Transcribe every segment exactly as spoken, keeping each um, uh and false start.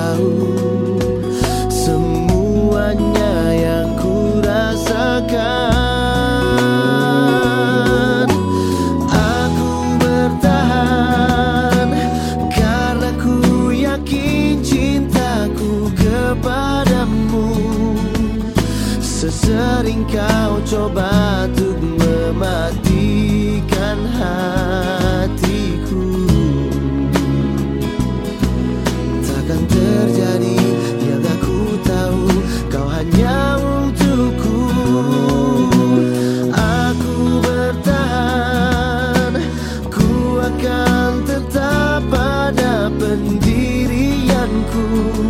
tahu semuanya yang ku rasakan. Aku bertahan karena ku yakin cintaku kepadamu. Sesering kau coba untuk mematikan hatiku, takkan terjadi yang aku tahu. Kau hanya untukku. Aku bertahan, ku akan tetap pada pendirianku.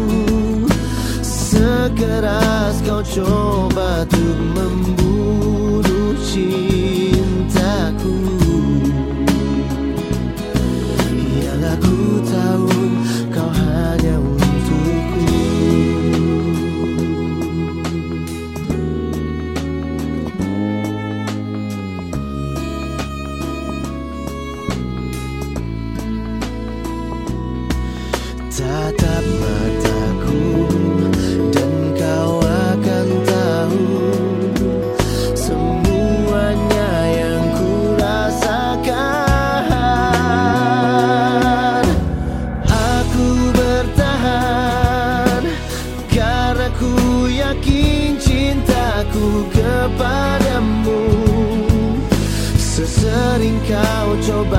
Sekeras kau coba untuk membunuh cintaku, yang aku tahu kau hanya untukku. Tatap mataku dan kau akan tahu semuanya yang ku rasakan. Aku bertahan karena ku yakin cintaku kepadamu. Sesering kau coba